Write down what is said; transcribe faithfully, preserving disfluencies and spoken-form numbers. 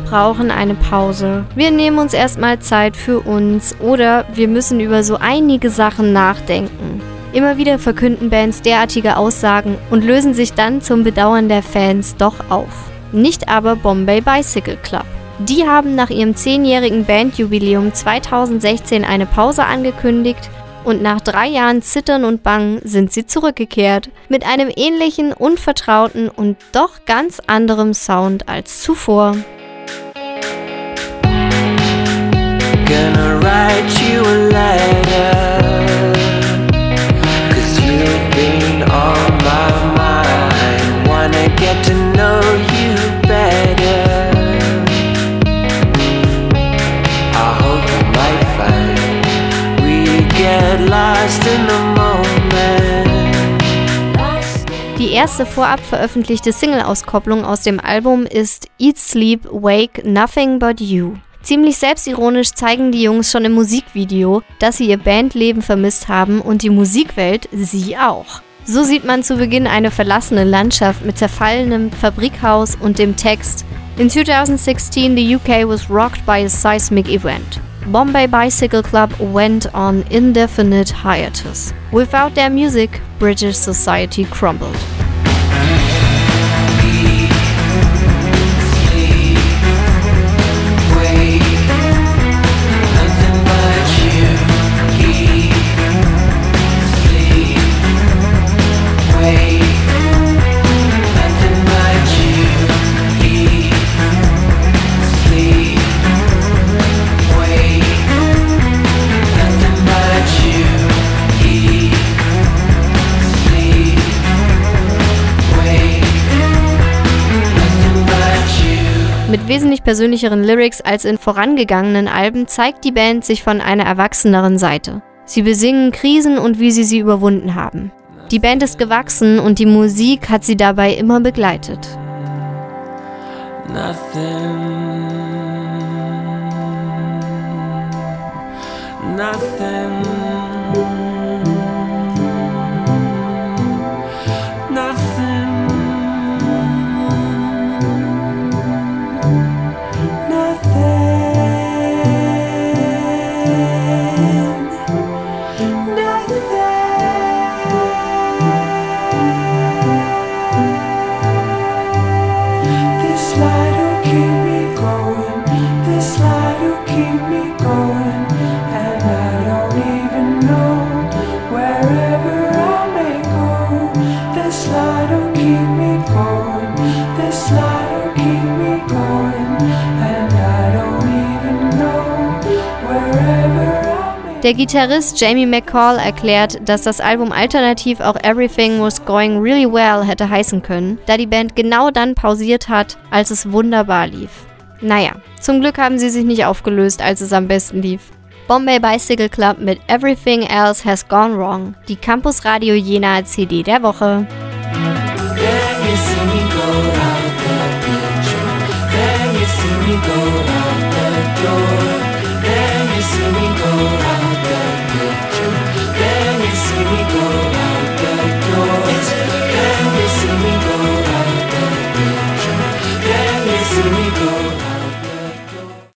brauchen eine Pause. Wir nehmen uns erstmal Zeit für uns oder wir müssen über so einige Sachen nachdenken. Immer wieder verkünden Bands derartige Aussagen und lösen sich dann zum Bedauern der Fans doch auf. Nicht aber Bombay Bicycle Club. Die haben nach ihrem zehnjährigen Bandjubiläum zweitausendsechzehn eine Pause angekündigt und nach drei Jahren Zittern und Bangen sind sie zurückgekehrt. Mit einem ähnlichen, unvertrauten und doch ganz anderem Sound als zuvor. Gonna write you a letter, 'cause you've been on my mind. Wanna get to know you better. I hope you might find we get lost in the moment. Die erste vorab veröffentlichte Single-Auskopplung aus dem Album ist Eat, Sleep, Wake, Nothing But You. Ziemlich selbstironisch zeigen die Jungs schon im Musikvideo, dass sie ihr Bandleben vermisst haben und die Musikwelt sie auch. So sieht man zu Beginn eine verlassene Landschaft mit zerfallenem Fabrikhaus und dem Text In twenty sixteen the U K was rocked by a seismic event. Bombay Bicycle Club went on indefinite hiatus. Without their music, British society crumbled. Mit wesentlich persönlicheren Lyrics als in vorangegangenen Alben zeigt die Band sich von einer erwachseneren Seite. Sie besingen Krisen und wie sie sie überwunden haben. Die Band ist gewachsen und die Musik hat sie dabei immer begleitet. Nothing, nothing, nothing. Der Gitarrist Jamie McCall erklärt, dass das Album alternativ auch Everything Was Going Really Well hätte heißen können, da die Band genau dann pausiert hat, als es wunderbar lief. Naja, zum Glück haben sie sich nicht aufgelöst, als es am besten lief. Bombay Bicycle Club mit Everything Else Has Gone Wrong, die Campus Radio Jena C D der Woche. Can you see me go?